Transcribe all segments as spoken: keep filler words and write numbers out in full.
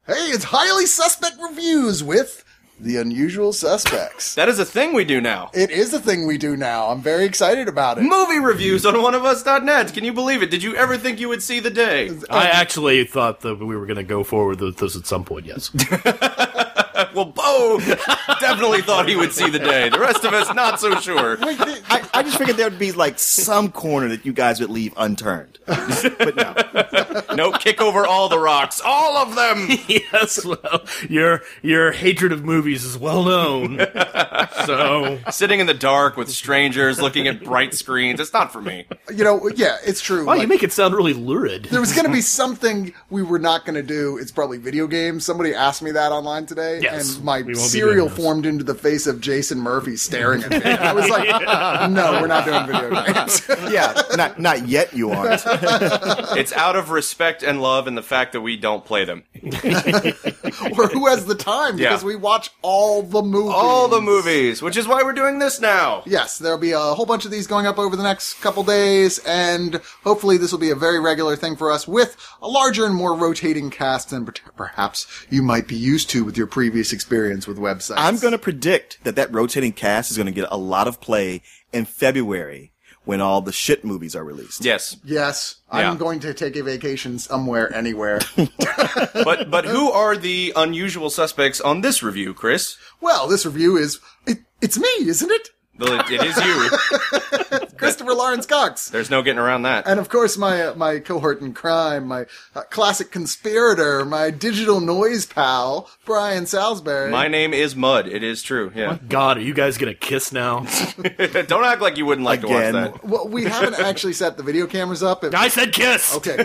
Hey, it's Highly Suspect Reviews with The Unusual Suspects. That is a thing we do now. It is a thing we do now. I'm very excited about it. Movie reviews on one of us dot net. Can you believe it? Did you ever think you would see the day? I actually thought that we were going to go forward with this at some point, yes. Well, Bo definitely thought he would see the day. The rest of us, not so sure. I, I just figured there would be like some corner that you guys would leave unturned. But no. No, kick over all the rocks. All of them! Yes, well, your your hatred of movies is well known. So, Sitting in the dark with strangers, looking at bright screens. It's not for me. You know, yeah, it's true. oh, Like, you make it sound really lurid. there was going to be something we were not going to do. It's probably video games. Somebody asked me that online today, Yes, and my we won't be cereal doing this. formed into the face of Jason Murphy staring at me. I was like, no, we're not doing video games. Yeah, not not yet you aren't. It's out of respect and love and the fact that we don't play them. Or who has the time? Yeah. Because we watch all the movies. All the movies, which is why we're doing this now. Yes, there'll be a whole bunch of these going up over the next couple days, and hopefully this will be a very regular thing for us with a larger and more rotating cast than per- perhaps you might be used to with your previous experience with websites. I'm going to predict that that rotating cast is going to get a lot of play in February when all the shit movies are released. Yes. Yes, Yeah. I'm going to take a vacation somewhere, anywhere. But but who are the unusual suspects on this review, Chris? Well, this review is, it, it's me, isn't it? Well, it, it is you. Christopher Lawrence Cox. There's no getting around that. And of course, my uh, my cohort in crime, my uh, classic conspirator, my digital noise pal, Brian Salisbury. My name is Mud. It is true. Yeah. God, are you guys going to kiss now? Don't act like you wouldn't like Again. to watch that. Well, we haven't actually set the video cameras up. If- I said kiss! okay.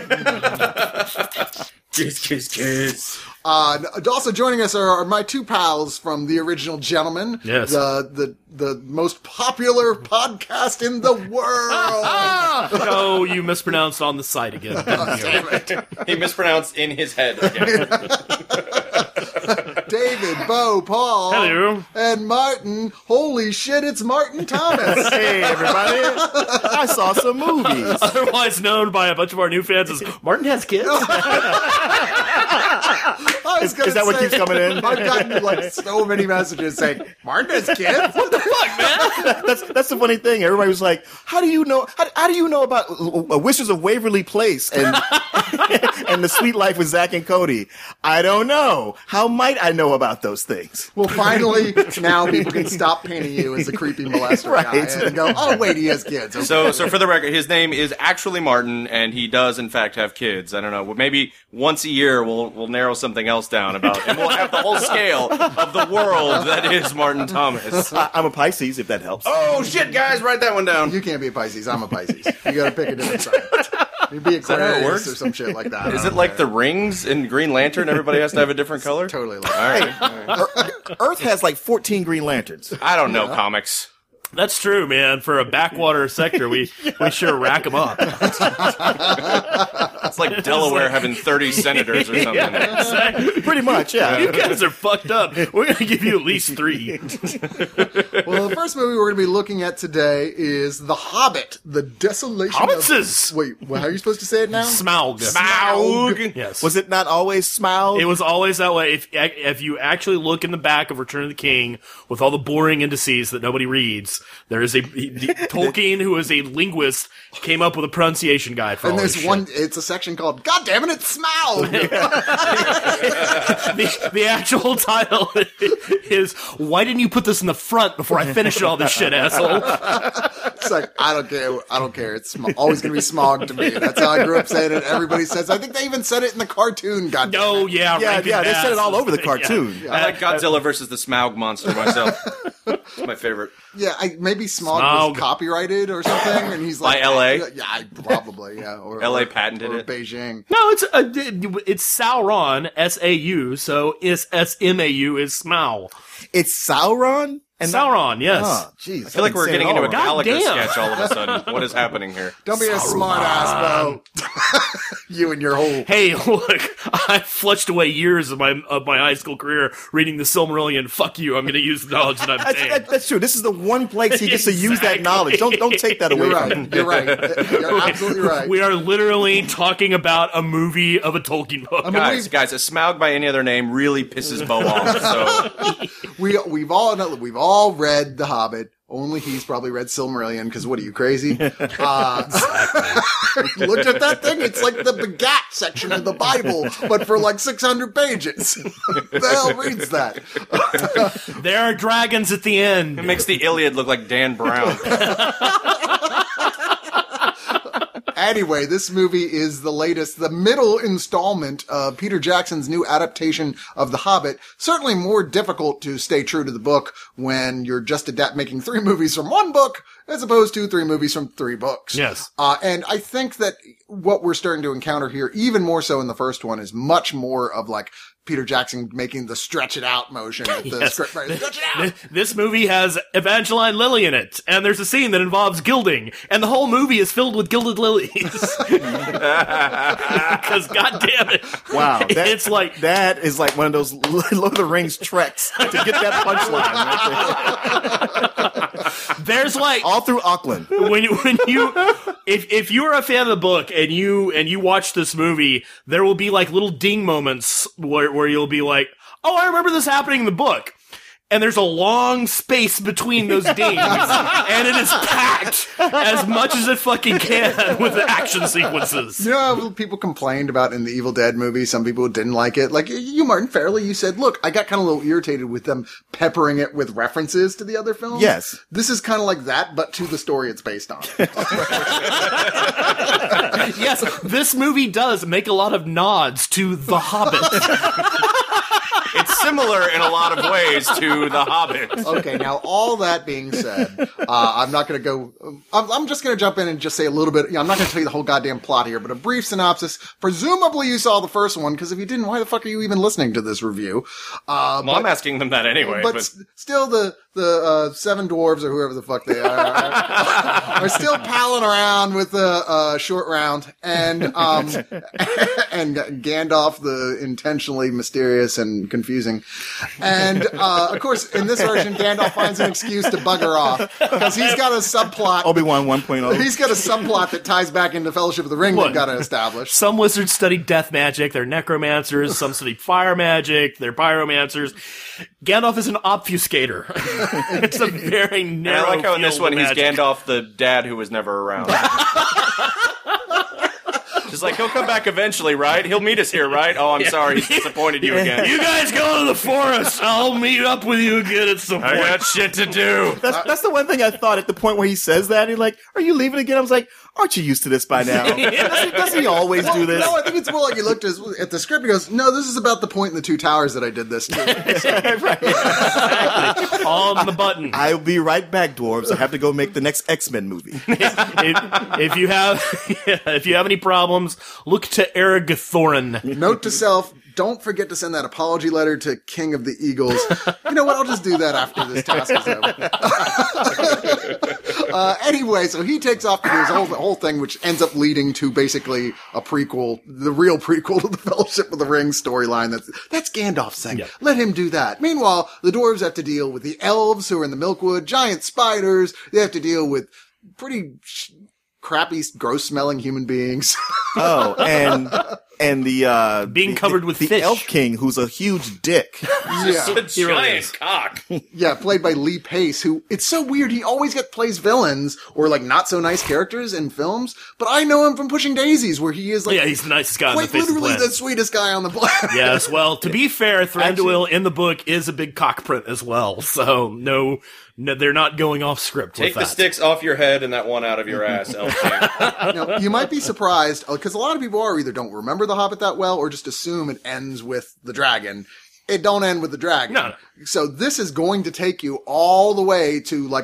Kiss, kiss, kiss. Uh, also joining us are my two pals from The Original Gentleman. Yes. The, the, the most popular podcast in the world. No, you mispronounced on the site again. didn't you? He mispronounced in his head again. David, Bo, Paul. Hello. And Martin. Holy shit, it's Martin Thomas. Hey, everybody. I saw some movies. Otherwise known by a bunch of our new fans as Martin has kids. I was Is- gonna is that what say, keeps coming in? I've gotten like so many messages saying, Martin has kids? What the fuck, man? That's that's the funny thing. Everybody was like, "How do you know? How, how do you know about uh, Wishers of Waverly Place and and The Sweet Life with Zach and Cody?" I don't know. How might I know about those things? Well, finally, now people can stop painting you as a creepy molester Right. guy and go, oh, wait, he has kids. Okay. So, so for the record, his name is actually Martin, and he does in fact have kids. I don't know. Maybe once a year we'll we'll narrow something else down about, and we'll have the whole scale of the world that is Martin Thomas. I, I'm a Pisces, if that helps. Oh shit, guys, write that one down. You can't be a Pisces. I'm a Pisces. You gotta pick a different side. You'd be that how it Aquarius works? or some shit like that. Is it like the rings in Green Lantern? Everybody has to have a different color. Totally like All right. All right. Earth has like fourteen Green Lanterns. I don't know comics. That's true, man. For a backwater sector, we, we sure rack them up. It's like Delaware having thirty senators or something. Yeah, exactly. Pretty much, yeah. You guys are fucked up. We're going to give you at least three. Well, the first movie we're going to be looking at today is The Hobbit, The Desolation Hobbitses! of... Wait, well, how are you supposed to say it now? Smaug. Smaug. Yes. Was it not always Smaug? It was always that way. If if you actually look in the back of Return of the King with all the boring indices that nobody reads, there is a he- the- Tolkien, who is a linguist, came up with a pronunciation guide for And all there's this one, shit. it's a section called, God damn it, it's Smaug! The, the actual title is "Why didn't you put this in the front before I finished all this shit, asshole?" It's like, I don't care, I don't care, it's sm- always going to be Smaug to me. That's how I grew up saying it. Everybody says, I think they even said it in the cartoon, God damn No, it. yeah, yeah, ranking yeah, they said it all ass. over the cartoon. Yeah. I like Godzilla versus the Smaug monster myself. It's my favorite. Yeah, I, maybe Smaug, Smaug. was copyrighted or something, and he's like... By L A? Yeah, I- probably, yeah. Or, L A or- patented or it. Beijing. No, it's uh, it's Sauron, S A U, so is S M A U is Smaug. It's Sauron? And Sauron, yes. Oh, jeez. I feel like we're getting into a God Galaga damn. sketch all of a sudden. What is happening here? Don't be a smart ass, Bo. You and your whole. Hey, look, I flushed away years of my of my high school career reading the Silmarillion. Fuck you, I'm going to use the knowledge that I've That's, attained. that, that's true. This is the one place he gets to use that Exactly. knowledge. Don't don't take that away You're from him. right. You're right. You're absolutely right. We are literally talking about a movie of a Tolkien book. I mean, Guys, we've- guys, a Smaug by any other name really pisses Bo off. So We we've all we've all read The Hobbit. Only he's probably read Silmarillion because what are you crazy? Uh, looked at that thing. It's like the Begat section of the Bible, but for like six hundred pages. Who the hell reads that? There are dragons at the end. it makes the Iliad look like Dan Brown. Anyway, this movie is the latest, the middle installment of Peter Jackson's new adaptation of The Hobbit. Certainly more difficult to stay true to the book when you're just adapt making three movies from one book as opposed to three movies from three books. Yes. Uh, and I think that what we're starting to encounter here, even more so in the first one, is much more of like Peter Jackson making the stretch it out motion with the Yes. script writer. Stretch it out! Th- This movie has Evangeline Lilly in it, and there's a scene that involves gilding, and the whole movie is filled with gilded lilies. Because, God damn it. Wow. That, It's like- that is like one of those Lord of the Rings treks to get that punchline right there. There's like, All through Auckland. when you, when you, if, if you're a fan of the book and you, and you watch this movie, there will be like little ding moments where, where you'll be like, oh, I remember this happening in the book. And there's a long space between those dings, and it is packed as much as it fucking can with the action sequences. You know how people complained about in the Evil Dead movie, some people didn't like it. Like you, Martin Fairley, you said, look, I got kind of a little irritated with them peppering it with references to the other films. Yes. This is kind of like that, but to the story it's based on. Yes, this movie does make a lot of nods to The Hobbit. It's similar in a lot of ways to The Hobbit. Okay, now all that being said, uh, I'm not going to go. I'm, I'm just going to jump in and just say a little bit. You know, I'm not going to tell you the whole goddamn plot here, but a brief synopsis. Presumably, you saw the first one because if you didn't, why the fuck are you even listening to this review? Uh, Well, I'm asking them that anyway. but, But, s- still, the the uh, seven dwarves or whoever the fuck they are are, are still palling around with the uh, short round, and um, and Gandalf, the intentionally mysterious and confusing, and uh, of course, in this version, Gandalf finds an excuse to bugger off because he's got a subplot. Obi-Wan one point oh. He's got a subplot that ties back into Fellowship of the Ring. Look. We've got to establish. Some wizards study death magic, they're necromancers, some study fire magic, they're pyromancers. Gandalf is an obfuscator. It's a very and narrow I like how in this field one of he's magic. Gandalf, the dad who was never around. Just like, he'll come back eventually, right? He'll meet us here, right? Oh, I'm sorry, he's disappointed you again. You guys go to the forest. I'll meet up with you again at some I point. got shit to do. That's, that's the one thing I thought at the point where he says that. He's like, are you leaving again? I was like, aren't you used to this by now? doesn't, doesn't he always do this? No, I think it's more like he looked at, at the script and goes, no, this is about the point in the Two Towers that I did this to. On the button. I'll be right back, dwarves. I have to go make the next X-Men movie. if, if you have if you have any problems, look to Aragorn. Note to self, don't forget to send that apology letter to King of the Eagles. You know what? I'll just do that after this task is over. uh, anyway, so he takes off to do his whole, whole thing, which ends up leading to basically a prequel, the real prequel to the Fellowship of the Ring storyline. That's, that's Gandalf's thing. Yeah. Let him do that. Meanwhile, the dwarves have to deal with the elves who are in the Milkwood, giant spiders. They have to deal with pretty sh- crappy, gross-smelling human beings. Oh, and and the uh Being the- covered the, with the fish. Elf King, who's a huge dick. yeah. A giant cock. Yeah, played by Lee Pace, who, it's so weird, he always get plays villains or like not so nice characters in films, but I know him from Pushing Daisies, where he is like Yeah, he's the nicest guy on the quite face of the literally planet. the sweetest guy on the planet. Yes, well, to be fair, Thranduil in the book is a big cock print as well, so no, no they're not going off script Take with the that. sticks off your head and that one out of your ass, Elf King. Now, you might be surprised, because a lot of people are either don't remember The Hobbit that well, or just assume it ends with the dragon. It don't end with the dragon. No, no. So this is going to take you all the way to like a,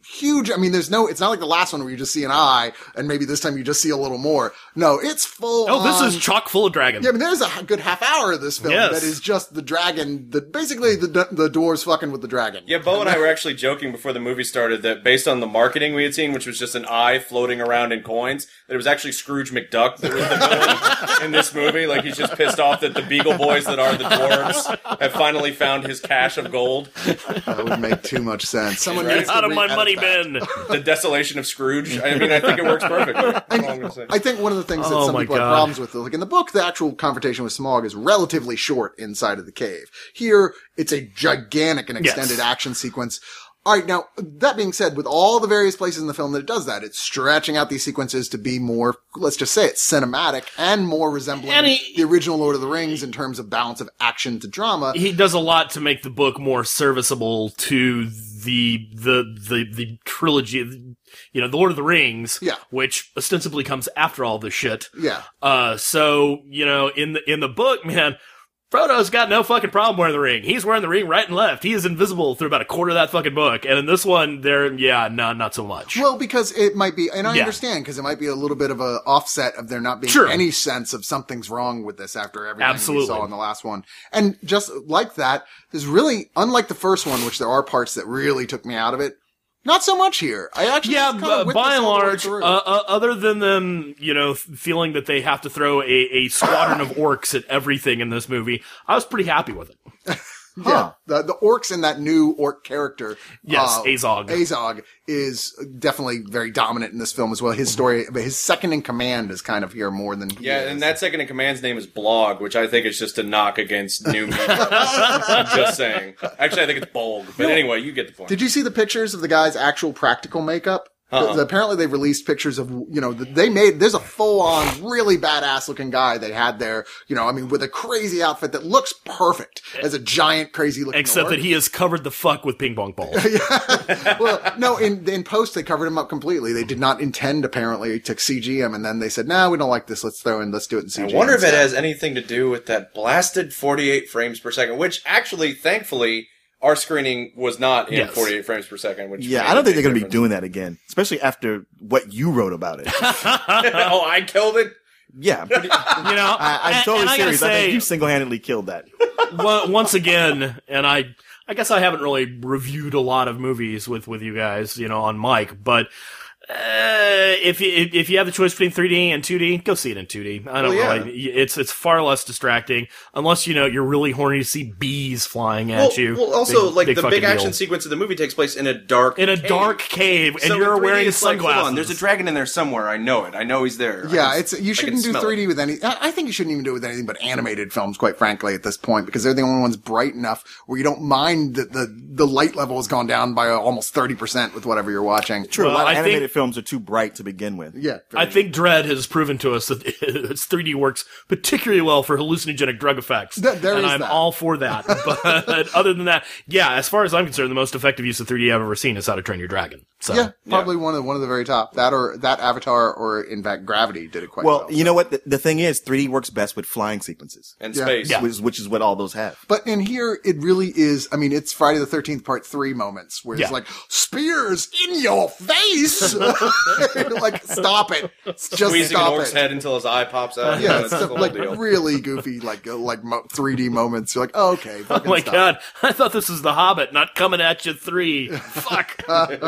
huge. I mean, there's no, it's not like the last one where you just see an eye and maybe this time you just see a little more. No, it's full Oh, this on- is chock full of dragons. Yeah, I mean, there's a h- good half hour of this film Yes. that is just the dragon, the, basically the, the dwarves fucking with the dragon. Yeah, Bo and I were actually joking before the movie started that based on the marketing we had seen, which was just an eye floating around in coins, that it was actually Scrooge McDuck that was the villain in this movie. Like, he's just pissed off that the Beagle Boys that are the dwarves have finally found his cache of gold. That would make too much sense. Someone Right? needs to Out of my re-edit money that. bin. The desolation of Scrooge. I mean, I think it works perfectly. That's all I'm gonna say. I think one of the things that Oh some my people have God. problems with, like in the book, the actual confrontation with Smaug is relatively short inside of the cave. Here, it's a gigantic and Yes. extended action sequence. All right, now, that being said, with all the various places in the film that it does that, it's stretching out these sequences to be more, let's just say it, cinematic and more resembling And he- the original Lord of the Rings in terms of balance of action to drama. He does a lot to make the book more serviceable to the the the the trilogy, you know, the Lord of the Rings, Yeah. which ostensibly comes after all this shit. Yeah. Uh, so you know, in the in the book, man, Frodo's got no fucking problem wearing the ring. He's wearing the ring right and left. He is invisible through about a quarter of that fucking book. And in this one, there, yeah, no, not so much. Well, because it might be, and I Yeah. understand, because it might be a little bit of a offset of there not being Sure. any sense of something's wrong with this after everything Absolutely. we saw in the last one. And just like that, there's really, unlike the first one, which there are parts that really took me out of it, not so much here. I actually Yeah, just kinda b- with by this and all the way large, uh, through. uh, other than them, you know, f- feeling that they have to throw a, a squadron of orcs at everything in this movie, I was pretty happy with it. Yeah, the the orcs in that new orc character, Yes, uh, Azog. Azog is definitely very dominant in this film as well. His story, but his second in command is kind of here more than he Yeah, is. and that second in command's name is Blog, which I think is just a knock against new media. I'm just saying. Actually, I think it's Bolg. But anyway, you get the point. Did you see the pictures of the guy's actual practical makeup? Uh-uh. Apparently they released pictures of, you know, they made, there's a full-on, really badass looking guy they had there, you know, I mean, with a crazy outfit that looks perfect as a giant, crazy looking Except orc. that he has covered the fuck with ping pong balls. Well, no, in, in post they covered him up completely. They did not intend, apparently, to C G him, and then they said, nah, we don't like this, let's throw in, let's do it in C G. I wonder if it instead. has anything to do with that blasted forty-eight frames per second, which actually, thankfully, our screening was not in Yes. forty-eight frames per second. Which Yeah, made I don't a think big they're going to be difference. doing that again, especially after what you wrote about it. Oh, I killed it. Yeah, I'm pretty, You know, I, I'm and- totally and I gotta serious. I think say, you single-handedly killed that. Well, once again, and I, I guess I haven't really reviewed a lot of movies with, with you guys, you know, on mic, but, uh, if you, if you have the choice between three D and two D, go see it in two D. I don't Well, yeah. really, it's, it's far less distracting, unless, you know, you're really horny to see bees flying at Well, you. well, also, Big- like, big the fucking big action deal. sequence of the movie takes place in a dark In a cave. dark cave, and So you're in three D, wearing it's like, hold sunglasses. on, there's a dragon in there somewhere. I know it. I know he's there. I Yeah, can- it's you I shouldn't can do smell three D it. with any. I I think you shouldn't even do it with anything but animated films, quite frankly, at this point, because they're the only ones bright enough where you don't mind that the the light level has gone down by almost thirty percent with whatever you're watching. True, Well, a lot of I think- animated films are too bright to begin with. Yeah, I think Dread has proven to us that its three D works particularly well for hallucinogenic drug effects. Th- there and is I'm that. all for that. But other than that, yeah, as far as I'm concerned, the most effective use of three D I've ever seen is How to Train Your Dragon. So, yeah, probably one of the, one of the very top. That or that Avatar, or in fact Gravity did it quite well. Well, you know what? The, the thing is, three D works best with flying sequences, And Yeah. space. Yeah. which, which is what all those have. But in here, it really is. I mean, it's Friday the thirteenth Part Three moments where Yeah. it's like spears in your face. Like, stop it! Just Squeezing an stop orc's it. head until his eye pops out. Yeah, that's it's the whole like deal. really goofy, like uh, like mo- three D moments. You're like, oh, okay, oh fucking my stop. god, I thought this was The Hobbit, not Coming at You three. Fuck.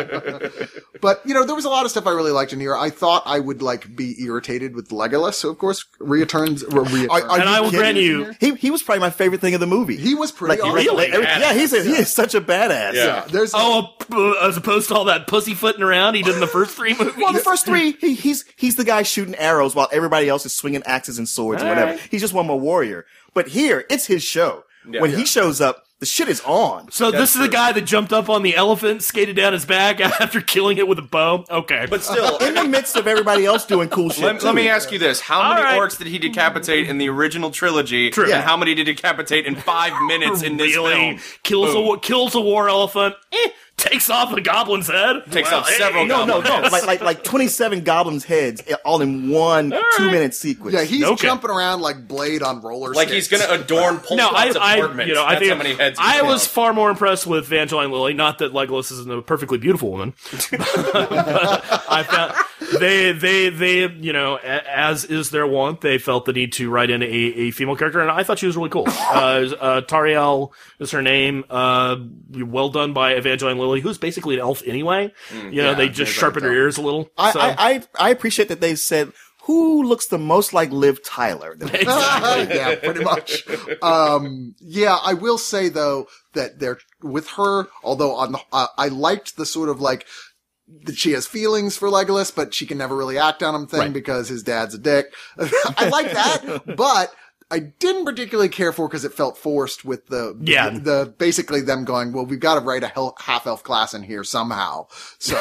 But, you know, there was a lot of stuff I really liked in here. I thought I would, like, be irritated with Legolas, so of course, returns, or returns. Are- are And I will kidding grant me? you- He he was probably my favorite thing of the movie. He was pretty like, awesome. really? like, every- yeah, he's a, he is such a badass. Yeah. There's Oh, uh, as opposed to all that pussyfooting around he did in the first three movies. Well, the first three, he, he's he's the guy shooting arrows while everybody else is swinging axes and swords and All whatever. right. He's just one more warrior. But here, it's his show. Yeah. when Yeah. he shows up, the shit is on. So That's this is the true. guy that jumped up on the elephant, skated down his back after killing it with a bow. Okay, But still, In the midst of everybody else doing cool shit. let, too. let me ask you this. How All many right. orcs did he decapitate in the original trilogy? True. And Yeah. how many did he decapitate in five minutes in this really film? kills Boom. a wa- kills a war elephant. Eh, takes off the goblin's head. Takes Well, off hey, several No, no, goblin no. Like, like, like twenty-seven goblins' heads all in one right. two-minute sequence. Yeah, he's Okay. jumping around like Blade on roller Like skates. he's gonna adorn No, I, Polkadot's I, apartment. you know, I That's think how many heads. I he's was got. far more impressed with Evangeline Lilly. Not that Legolas isn't a perfectly beautiful woman. I found they, they, they, you know, a- as is their wont, they felt the need to write in a, a female character, and I thought she was really cool. Uh, uh, Tariel is her name. Uh, well done by Evangeline Lilly, who's basically an elf anyway. you know, yeah, they just yeah, sharpened her so. ears a little. I, so. I, I, I appreciate that they said, who looks the most like Liv Tyler? Exactly. yeah, pretty much. Um, yeah, I will say though that they're with her. Although on the, uh, I liked the sort of like that she has feelings for Legolas, but she can never really act on him thing Right. because his dad's a dick. I like that, but I didn't particularly care for because it felt forced with the Yeah. the, the basically them going, well, we've got to write a hel- half elf class in here somehow. So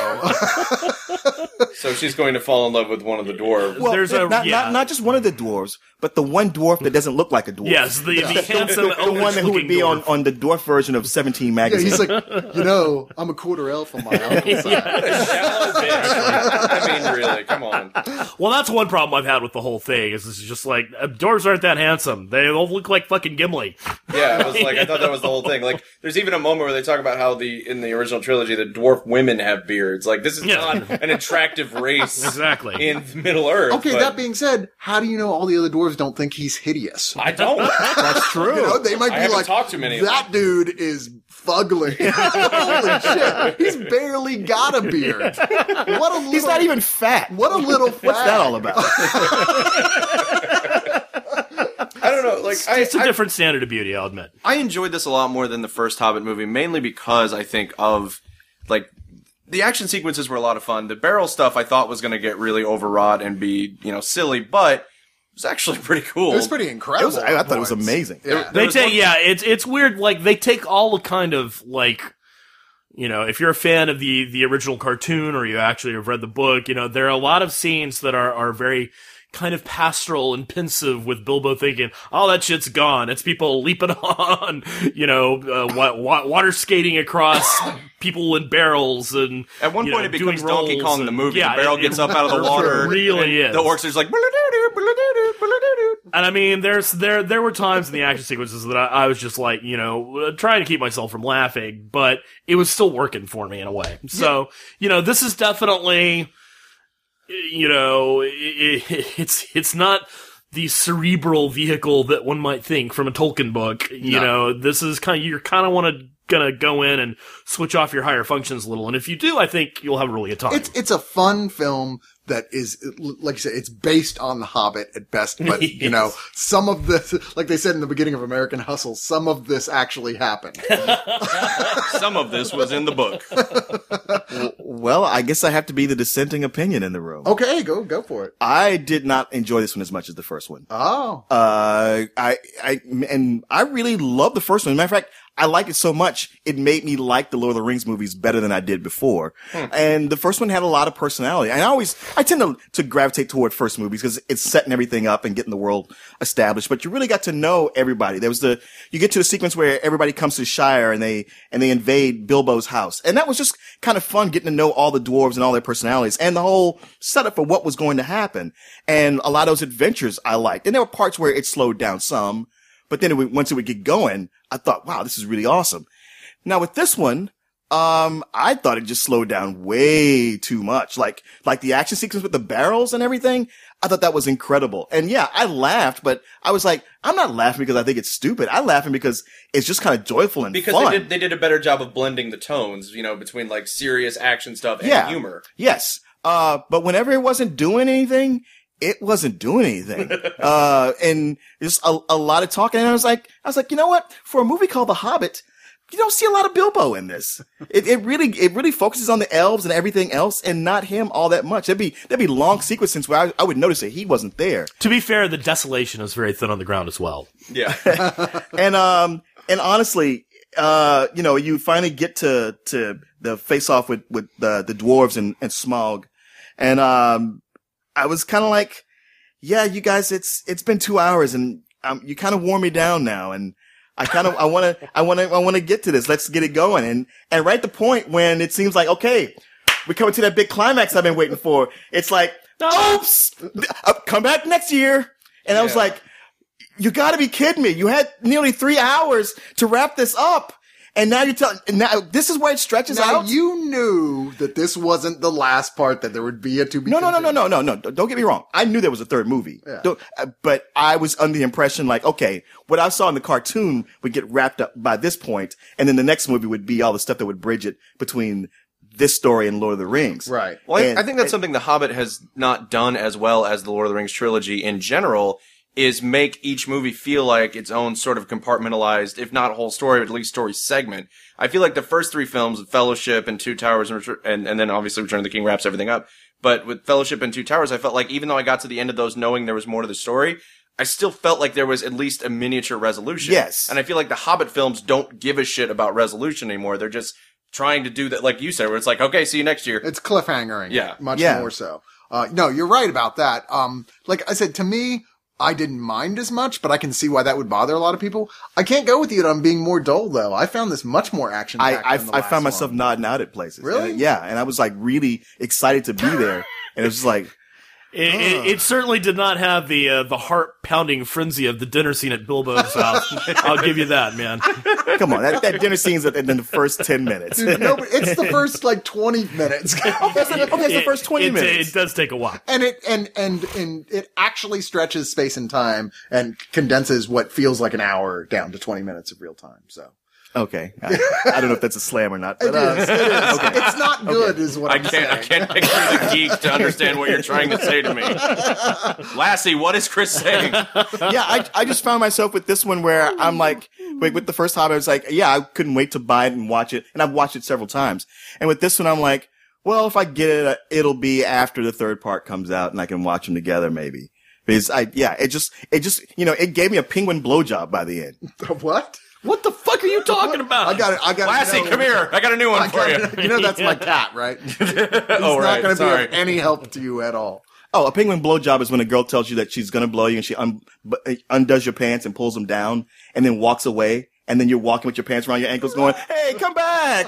So she's going to fall in love with one of the dwarves. Well, There's a- not, yeah. not, not just one of the dwarves, but the one dwarf that doesn't look like a dwarf. Yes, the, the handsome, The, the one that who would be on, on the dwarf version of seventeen yeah, magazine. he's like, you know, I'm a quarter elf on my uncle's side. Shallow bitch. I mean, really, come on. Well, that's one problem I've had with the whole thing. Is it's just like uh, dwarves aren't that handsome. They all look like fucking Gimli. Yeah, it was like I thought that was the whole thing. Like, there's even a moment where they talk about how the in the original trilogy the dwarf women have beards. Like, this is Yeah. not an attractive race Exactly. in Middle Earth. Okay, but that being said, how do you know all the other dwarves don't think he's hideous? I don't. That's true. You know, they might I be haven't like, talked to many of that dude is fugly. Holy shit. He's barely got a beard. What a little, He's not even fat. what a little fag. What's that all about? I don't know. Like, I, It's a I, different standard of beauty, I'll admit. I enjoyed this a lot more than the first Hobbit movie, mainly because I think of like the action sequences were a lot of fun. The barrel stuff I thought was going to get really overwrought and be, you know, silly, but it was actually pretty cool. It was pretty incredible. It was- I- I thought it was points. amazing. Yeah. They was take, one- yeah, it's it's weird. Like they take all the kind of like, you know, if you're a fan of the the original cartoon or you actually have read the book, you know, there are a lot of scenes that are are very kind of pastoral and pensive with Bilbo thinking, oh, that shit's gone. It's people leaping on, you know, uh, wa- wa- water skating across people in barrels and At one you point, know, it becomes doing Donkey rolls Kong the and- movie. Yeah, the barrel it- gets it up out of the water. really and is. The orcs are just like, "Blah-da-doo-doo, blah-da-doo-doo, blah-da-doo-doo." And I mean, there's there there were times in the action sequences that I, I was just like, you know, trying to keep myself from laughing, but it was still working for me in a way. So, you know, this is definitely, you know, it, it, it's it's not the cerebral vehicle that one might think from a Tolkien book. You No. know, this is kind of you're kind of want to gonna go in and switch off your higher functions a little, and if you do, I think you'll have a really good time. It's it's a fun film that is, like you said, it's based on The Hobbit at best, but, you know, Yes. some of this, like they said in the beginning of American Hustle, some of this actually happened. Some of this was in the book. Well, I guess I have to be the dissenting opinion in the room. Okay, go, go for it. I did not enjoy this one as much as the first one. Oh. Uh, I, I, and I really love the first one. Matter of fact, I liked it so much, it made me like the Lord of the Rings movies better than I did before. And the first one had a lot of personality. And I always, I tend to, to gravitate toward first movies because it's setting everything up and getting the world established. But you really got to know everybody. There was the, you get to the sequence where everybody comes to the Shire and they, and they invade Bilbo's house. And that was just kind of fun getting to know all the dwarves and all their personalities and the whole setup for what was going to happen. And a lot of those adventures I liked. And there were parts where it slowed down some. But then it would, once it would get going, I thought, wow, this is really awesome. Now with this one, um, I thought it just slowed down way too much. Like, like the action sequence with the barrels and everything. I thought that was incredible. And yeah, I laughed, but I was like, I'm not laughing because I think it's stupid. I'm laughing because it's just kind of joyful and Because fun. they did they did a better job of blending the tones, you know, between like serious action stuff and Yeah. humor. Yes. Uh, but whenever it wasn't doing anything, it wasn't doing anything. uh, and there's a, a lot of talking. And I was like, I was like, you know what? For a movie called The Hobbit, you don't see a lot of Bilbo in this. It, it really, it really focuses on the elves and everything else and not him all that much. There'd be, there'd be long sequences where I, I would notice that he wasn't there. To be fair, the desolation is very thin on the ground as well. Yeah. And, um, and honestly, uh, you know, you finally get to, to the face off with, with the, the dwarves and, and Smaug. And, um, I was kind of like, yeah, you guys, it's, it's been two hours and, um, you kind of wore me down now. And I kind of, I want to, I want to, I want to get to this. Let's get it going. And, and right at the point when it seems like, okay, we're coming to that big climax I've been waiting for. It's like, oops, uh, come back next year. And I was Yeah. like, you gotta be kidding me. You had nearly three hours to wrap this up. And now you're telling, now this is where it stretches Now out. you knew that this wasn't the last part, that there would be a to be No, no, no, no, continued. no, no, no. Don't get me wrong. I knew there was a third movie. Yeah. Don't- uh, but I was under the impression like, okay, what I saw in the cartoon would get wrapped up by this point, and then the next movie would be all the stuff that would bridge it between this story and Lord of the Rings. Right. Well, I, And- I think that's something The Hobbit has not done as well as the Lord of the Rings trilogy in general, is make each movie feel like its own sort of compartmentalized, if not whole story, but at least story segment. I feel like the first three films, Fellowship and Two Towers, and, Retur- and, and then obviously Return of the King wraps everything up. But with Fellowship and Two Towers, I felt like even though I got to the end of those knowing there was more to the story, I still felt like there was at least a miniature resolution. Yes. And I feel like the Hobbit films don't give a shit about resolution anymore. They're just trying to do that, like you said, where it's like, okay, see you next year. It's cliffhangering. Yeah. Much Yeah. more so. Uh, no, you're right about that. Um, like I said, to me, I didn't mind as much, but I can see why that would bother a lot of people. I can't go with you on being more dull, though. I found this much more action. I, I, I found myself nodding out at places. Really? And, yeah. And I was like really excited to be there. And it was just like, It, it, it certainly did not have the uh, the heart pounding frenzy of the dinner scene at Bilbo's house. I'll give you that, man. come on, that, that dinner scene's in the first ten minutes. No, but it's the first like twenty minutes. okay, it's the first twenty it, minutes. It does take a while. And it and and and it actually stretches space and time and condenses what feels like an hour down to twenty minutes of real time. So Okay. I, I don't know if that's a slam or not. But, it uh, is. It is. It's not good, is what I I'm can't, I saying. can't picture the geek to understand what you're trying to say to me. Lassie, what is Chris saying? yeah, I I just found myself with this one where I'm like, wait, with the first Hobbit, I was like, yeah, I couldn't wait to buy it and watch it, and I've watched it several times. And with this one, I'm like, well, if I get it, uh, it'll be after the third part comes out, and I can watch them together, maybe. Because I, yeah, it just, it just, you know, it gave me a penguin blowjob by the end. What? What the fuck are you talking about? I got it. I got Lassie, know, come here. I got a new one I for got you. You know that's my cat, right? He's oh, not right. going to be Sorry. of any help to you at all. Oh, a penguin blowjob is when a girl tells you that she's gonna blow you and she un- bu- undoes your pants and pulls them down and then walks away. And then you're walking with your pants around your ankles going, hey, come back.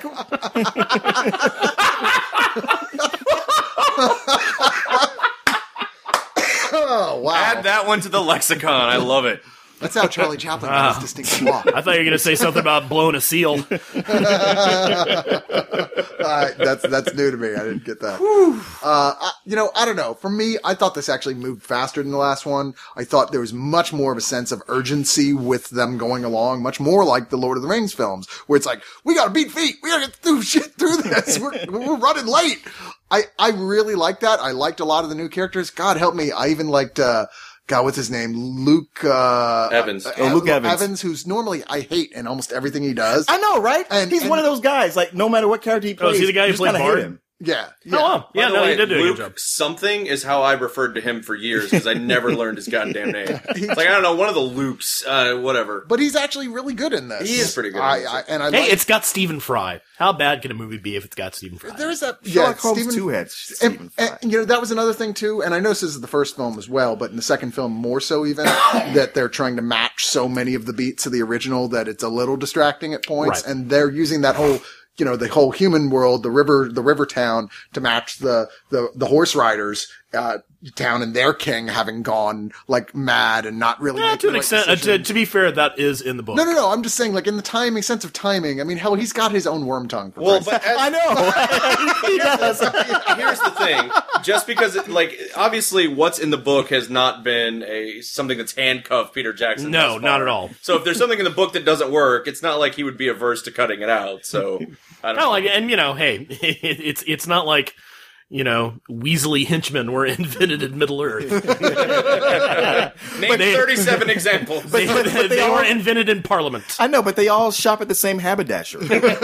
Oh, wow. Add that one to the lexicon. I love it. That's how Charlie Chaplin got his distinct walk. I thought you were going to say something about blowing a seal. Uh, that's that's new to me. I didn't get that. Uh, I, you know, I don't know. For me, I thought this actually moved faster than the last one. I thought there was much more of a sense of urgency with them going along, much more like the Lord of the Rings films, where it's like, we gotta beat feet, we gotta get through shit through this. We're we're running late. I I really liked that. I liked a lot of the new characters. God help me, I even liked. uh God, what's his name? Luke, uh, Evans. uh, Oh, Luke Evans. Evans, who's normally I hate in almost everything he does. I know, right? And- He's and- one of those guys, like, no matter what character he Oh, plays, is he the guy you who just played kinda Bard? hate him. Yeah. Yeah. Oh, wow. Yeah, By the no, way, he did do a Luke good job. something is how I referred to him for years because I never learned his goddamn name. It's like, I don't know, one of the Lukes, uh, whatever. But he's actually really good in this. He is pretty good in I, this. I, and I Hey, like, it's got Stephen Fry. How bad can a movie be if it's got Stephen Fry? there is that Sherlock yeah, Holmes Stephen- two had and, Stephen Fry. and, you know, that was another thing too. And I know this is the first film as well, but in the second film more so even that they're trying to match so many of the beats of the original that it's a little distracting at points. Right. And they're using that whole, you know, the whole human world, the river, the river town to match the, the, the horse riders, uh, town and their king having gone like mad and not really Eh, making to an the right extent, uh, to, decisions. to be fair, that is in the book. No, no, no. I'm just saying, like, in the timing, sense of timing. I mean, hell, he's got his own worm tongue. For Well, Christ's but as, I know. He does. here's the thing: just because, it, like, obviously, what's in the book has not been a something that's handcuffed Peter Jackson. No, thus far. not at all. So if there's something in the book that doesn't work, it's not like he would be averse to cutting it out. So I don't No, know. like, and you know, hey, it's it's not like, you know, Weasley henchmen were invented in Middle Earth. Name they- thirty-seven examples. They, but they they all- were invented in Parliament. I know, but they all shop at the same haberdasher.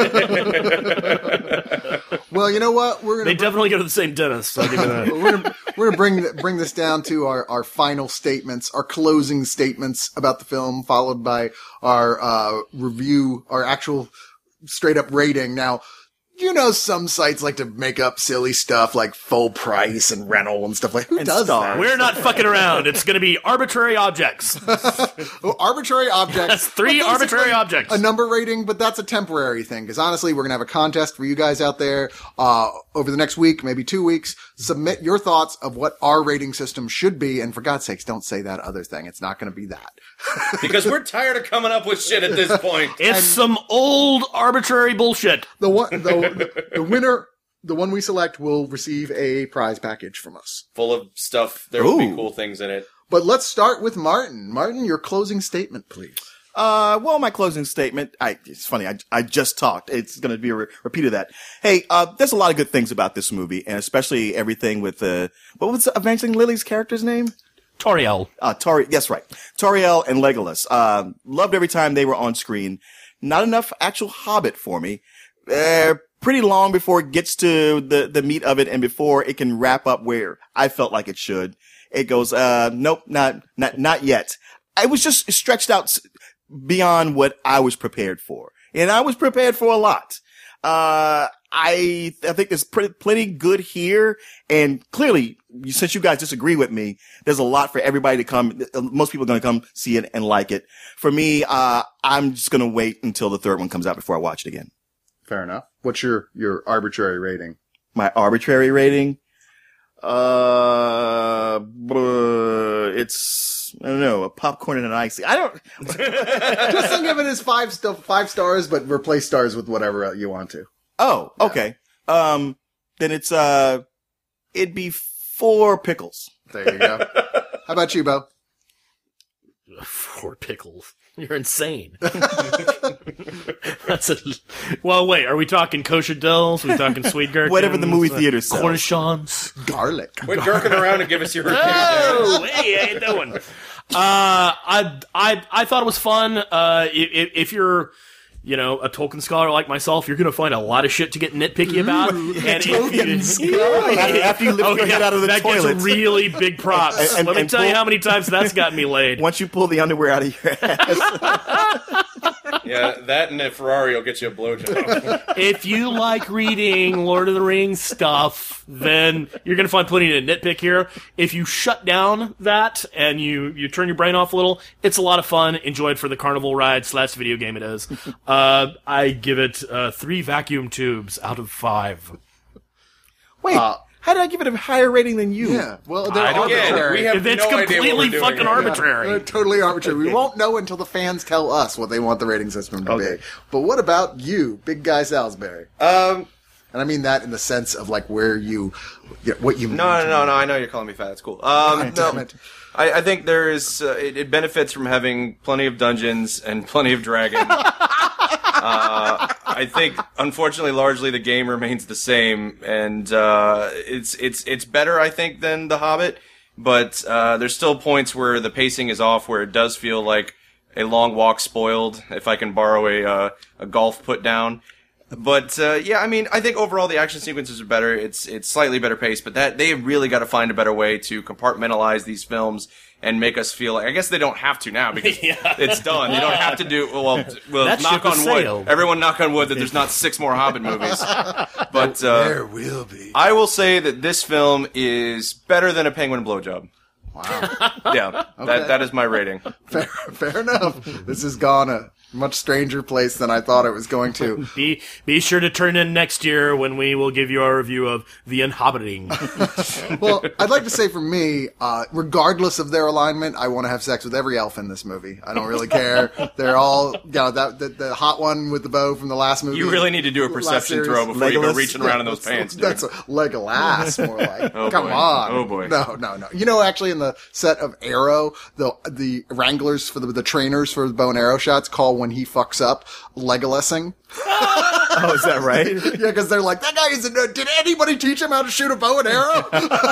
Well, you know what? We're They gonna definitely go to the same dentist. I'll give you that. we're gonna we're gonna bring bring this down to our our final statements, our closing statements about the film, followed by our uh review, our actual straight up rating. Now, You know, some sites like to make up silly stuff like full price and rental and stuff like that. Who And does Star. that? We're not fucking around. It's going to be arbitrary objects. Oh, arbitrary objects. That's three Well, basically arbitrary objects. A number rating, but that's a temporary thing. Because honestly, we're going to have a contest for you guys out there uh, over the next week, maybe two weeks. Submit your thoughts of what our rating system should be. And for God's sakes, don't say that other thing. It's not going to be that. Because we're tired of coming up with shit at this point. It's some old arbitrary bullshit. The one, the, the winner, the one we select will receive a prize package from us. Full of stuff. There will be Ooh. cool things in it. But let's start with Martin. Martin, your closing statement, please. Uh, well, my closing statement, I, it's funny, I, I just talked. It's gonna be a re- repeat of that. Hey, uh, there's a lot of good things about this movie, and especially everything with, uh, what was Evangeline Lilly's character's name? Toriel. Uh, Tori, yes, right. Toriel and Legolas. Uh, loved every time they were on screen. Not enough actual Hobbit for me. Uh, pretty long before it gets to the, the meat of it and before it can wrap up where I felt like it should. It goes, uh, nope, not, not, not yet. I was just stretched out beyond what I was prepared for. And I was prepared for a lot. Uh, I, I think there's pretty, plenty good here. And clearly, since you guys disagree with me, there's a lot for everybody to come. Most people are going to come see it and like it. For me, uh, I'm just going to wait until the third one comes out before I watch it again. Fair enough. What's your, your arbitrary rating? My arbitrary rating? Uh, buh, it's, I don't know, a popcorn and an icy. I don't. Just think of it as five, st- five stars, but replace stars with whatever you want to. Oh, okay. Um, then it's, uh, it'd be four pickles. There you go. How about you, Bo? Four pickles. You're insane. That's a. Well, wait. Are we talking kosher dills? Are we talking sweet gherkins? Whatever the movie theater sells. Cornichons. Garlic. Quit jerking around and give us your opinion. Oh, hey, how you doing? Uh, I, I, I thought it was fun. Uh, if, if you're, you know, a Tolkien scholar like myself, you're going to find a lot of shit to get nitpicky about. And if you, After you lift oh, your yeah, head out of the that toilet. gets really big props. And- and- Let me and tell pull- you how many times that's gotten me laid. Once you pull the underwear out of your ass. Yeah, that and a Ferrari will get you a blowjob. If you like reading Lord of the Rings stuff, then you're going to find plenty to nitpick here. If you shut down that and you, you turn your brain off a little, it's a lot of fun. Enjoy it for the carnival ride slash video game it is. Uh, I give it uh, three vacuum tubes out of five. Wait, Uh, how did I give it a higher rating than you? Yeah. Well, they're I don't get it. arbitrary. We have If it's no idea what completely we're doing fucking here. arbitrary. They're totally arbitrary. We won't know until the fans tell us what they want the rating system to Okay. be. But what about you, Big Guy Salisbury? Um, And I mean that in the sense of like where you, yeah, what you. no, no, no, no. I know you're calling me fat. It's cool. Um, Damn no, it. I, I think there is. Uh, it, it benefits from having plenty of dungeons and plenty of dragons. uh, I think, unfortunately, largely the game remains the same, and uh, it's it's it's better, I think, than The Hobbit. But uh, there's still points where the pacing is off, where it does feel like a long walk spoiled. If I can borrow a uh, a golf put down. But uh, yeah, I mean, I think overall the action sequences are better. It's it's slightly better paced, but that they have really got to find a better way to compartmentalize these films and make us feel like. I guess they don't have to now because Yeah. it's done. You don't have to do well. Well, That knock ship on has wood. sailed. Everyone knock on wood that there's not six more Hobbit movies. But uh, There will be. I will say that this film is better than a penguin blowjob. Wow. Yeah, that that is my rating. fair, fair enough. This has gone a much stranger place than I thought it was going to. Be be sure to turn in next year when we will give you our review of The Inhabiting. Well, I'd like to say for me, uh, regardless of their alignment, I want to have sex with every elf in this movie. I don't really care. They're all, you know, that, the, the hot one with the bow from the last movie. You really need to do a Last perception series. throw before you go Legolas? reaching around in those Yeah, pants. Dude. That's a Legolas, more like. Oh, Come boy. on. Oh, boy. No, no, no. You know, actually, in the set of Arrow, the the wranglers for the the trainers for the bow and arrow shots call when he fucks up Legolasing. Oh, is that right? Yeah, because they're like, that guy isn't. Uh, did anybody teach him how to shoot a bow and arrow?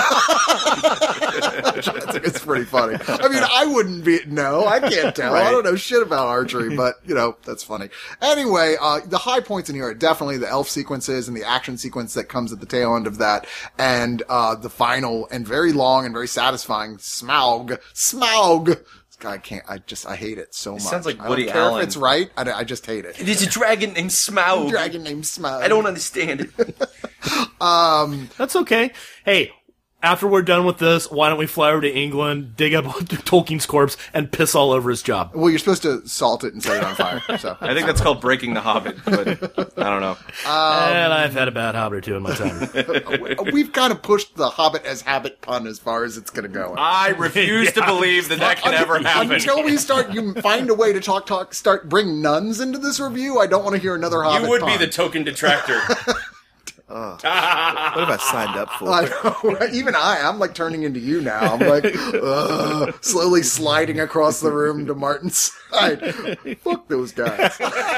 It's pretty funny. I mean, I wouldn't be. No, I can't tell. I Right. don't know shit about archery, but you know, that's funny. Anyway, uh, the high points in here are definitely the elf sequences and the action sequence that comes at the tail end of that, and uh, the final and very long and very satisfying Smaug, Smaug I can't. I just I hate it so much. sounds like I don't Woody care Allen. if it's right. I, I just hate it. There's a dragon named Smaug. Dragon named Smaug. I don't understand it. That's okay. Hey, after we're done with this, why don't we fly over to England, dig up Tolkien's corpse, and piss all over his job? Well, you're supposed to salt it and set it on fire. So I think that's called Breaking the Hobbit, but I don't know. and I've had a bad Hobbit or two in my time. we've kind of pushed the Hobbit as habit pun as far as it's going to go. I refuse to Yeah. believe that that can ever happen. Until we start, you find a way to talk, talk, start bring nuns into this review. I don't want to hear another Hobbit. You would pun. be the token detractor. What have I signed up for? I know, right? Even I, I'm like turning into you now. I'm like, uh, slowly sliding across the room to Martin's side. Fuck those guys.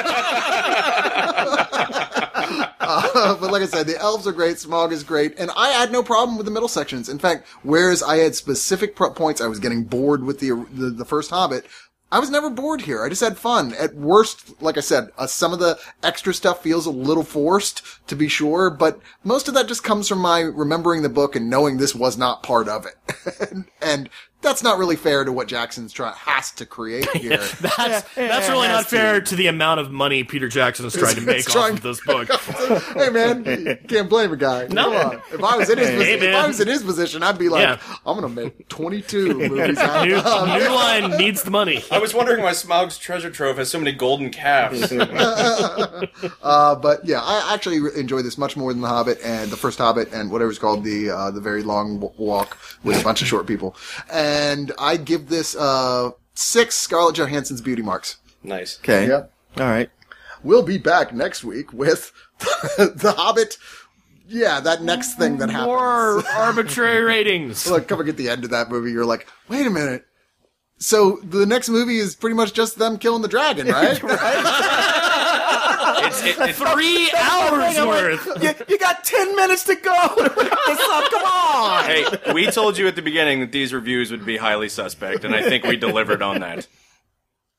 uh, but like I said, the elves are great, Smaug is great, and I had no problem with the middle sections. In fact, whereas I had specific pro- points, I was getting bored with the, the the first Hobbit. I was never bored here. I just had fun. At worst, like I said, uh, some of the extra stuff feels a little forced, to be sure, but most of that just comes from my remembering the book and knowing this was not part of it. and, and that's not really fair to what Jackson's try has to create here. That's that's really not fair to the amount of money Peter Jackson is trying to make off trying- of this book. Hey man, you can't blame a guy. No. Come on. If I was in his Hey, position, if man. I was in his position, I'd be like, Yeah. I'm gonna make twenty-two movies out New, of it. new line needs the money. I was wondering why Smaug's treasure trove has so many golden calves. Uh, but yeah, I actually re- enjoy this much more than The Hobbit and the first Hobbit and whatever's called the uh, the very long w- walk with a bunch of short people. And I give this uh, six Scarlett Johansson's beauty marks. Nice. Okay. Yep. All right. We'll be back next week with The Hobbit. Yeah, that next thing that happens. More arbitrary ratings. Like, coming at the end of that movie, you're like, wait a minute. So the next movie is pretty much just them killing the dragon, right? It's, it, it's Three hours worth. You, you got ten minutes to go to wrap this up. Come on. Hey, we told you at the beginning that these reviews would be highly suspect, and I think we delivered on that.